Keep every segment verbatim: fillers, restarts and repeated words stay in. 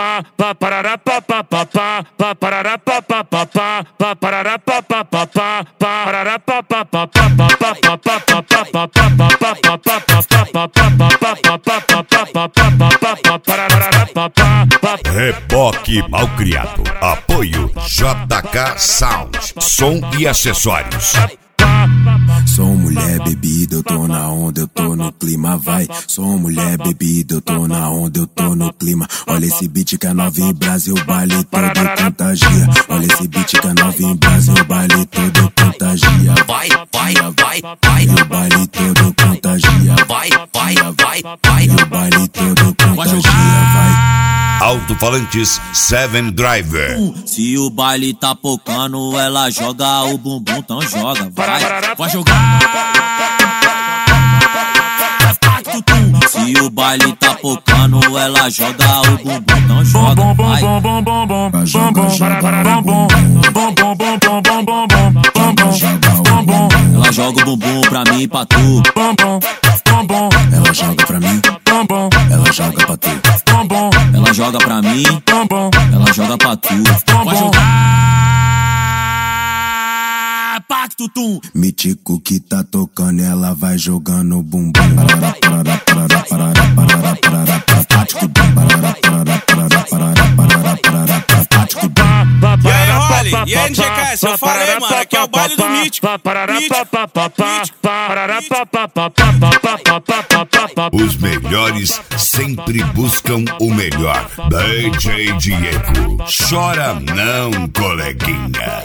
pá, pá, parará, pá, pá, pá, pá, pá, parará, pá, pá, pá, pá, pá, parará, pá, pá, pá, pá, pá, parará, pá, pá, pá, pá, pá, pá, pá, pá, pá, pá, pá, pá, pá, pá, pá, pá, pá. Reboque Malcriado. Apoio J K Sound. Som e acessórios. Sou mulher bebida, eu tô na onda, eu tô no clima, vai. Sou mulher bebida, eu tô na onda, eu tô no clima. Olha esse beat que é nova em Brasil, o baile todo contagia. Olha esse beat que é nova em Brasil, o baile todo contagia. Vai, vai, vai, vai. E o baile todo contagia. Vai, vai, vai, vai. E o baile todo contagia, vai. Alto-falantes Seven Driver. Se o baile tá pocando, ela joga o bumbum, então joga, vai, vai jogar. Se o baile tá pocando, ela joga o bumbum, então joga, vai. Ela joga o bumbum pra mim e pra tu. Ela joga pra mim, ela joga pra tu. Ela joga pra mim, ela joga pra tu. Vai jogar. Pacto tum. Mítico que tá tocando, ela vai jogando bumbum. Parará, parará, parará, parará, parará, parará, tático bum. Parará, parará, parará, parará, parará, parará, tático bum. E aí, Rolly? E aí, N G K S? Eu falei, mano, aqui é o baile do Mítico. Os melhores sempre buscam o melhor. D J Diego. Chora não, coleguinha.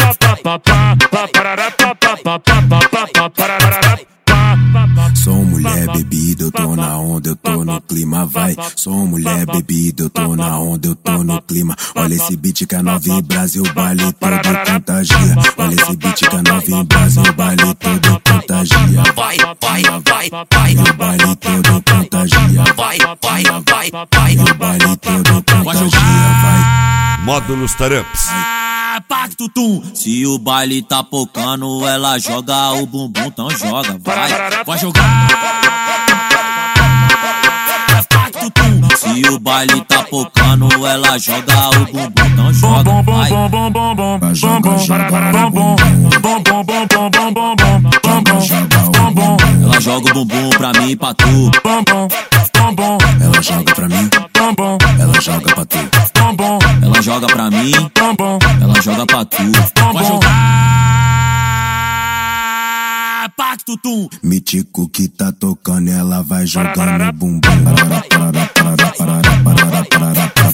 Sou mulher bebida, eu tô na onda, eu tô no clima, vai. Sou mulher bebida, eu tô na onda, eu tô no clima. Olha esse beat que é nova em Brasil, o baile todo contagia. Olha esse beat que é nova em Brasil, o baile todo contagia. Vai, vai, vai, vai. E o baile todo contagia. Vai, vai, vai, vai. E o baile todo contagia, vai. Módulos Taramps. Pacto tum. Se o baile tá pocando, ela joga o bumbum, então joga, vai, vai jogar. Pacto tum. Se o baile tá pocando, ela joga o bumbum, então joga, vai. Joga, joga, Ela joga o bumbum pra mim e pra tu. ela joga pra mim, ela joga pra tu. Ela joga pra mim, ela joga pra tu. Vai jogar. Pacto tum. Mítico que tá tocando, ela vai jogando bumbum. Parará, parará, parará, parará, parará, parará, parará.